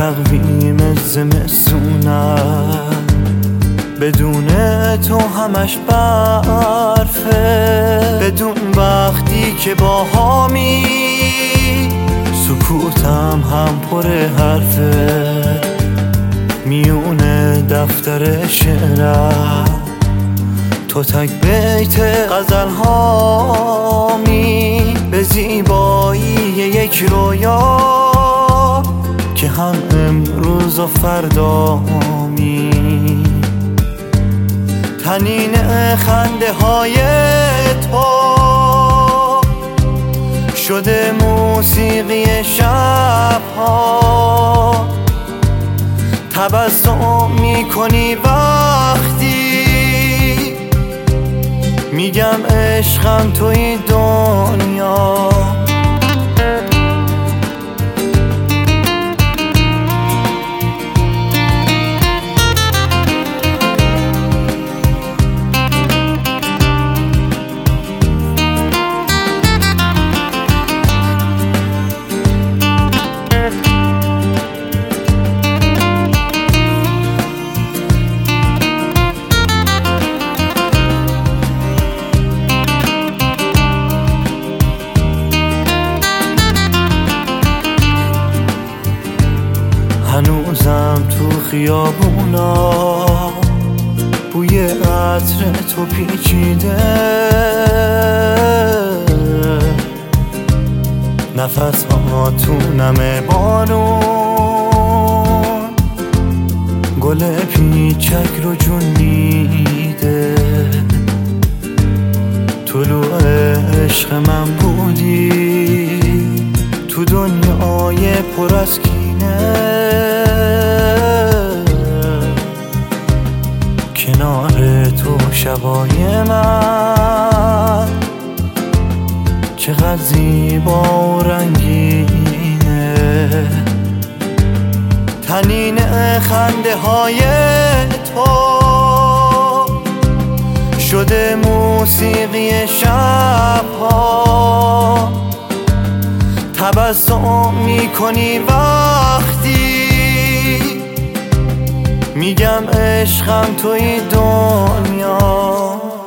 تقویم زمستونم، بدون تو همش برفه. بدون وقتی که باهامی، سکوتم هم پر حرفه. میونه دفتر شعرم تو تک بیت غزل هامی، به زیبایی یک رویا که هم امروز و فردامی. تنین خنده های تو شده موسیقی شبها. تبسم میکنی وقتی میگم عشقم توی دنیا. هنوزم تو خیابونا بوی عطر تو پیچیده، نفس ها تو نم بارون، گل پیچک رو جون میده. طلوع عشق من بودی تو دنیای پر از کینه، کنار تو شبای من چقدر زیبا و رنگینه. تنین خنده های تو شده موسیقی شبها. تبسم میکنی وقتی میگم عشقم توی دنیا.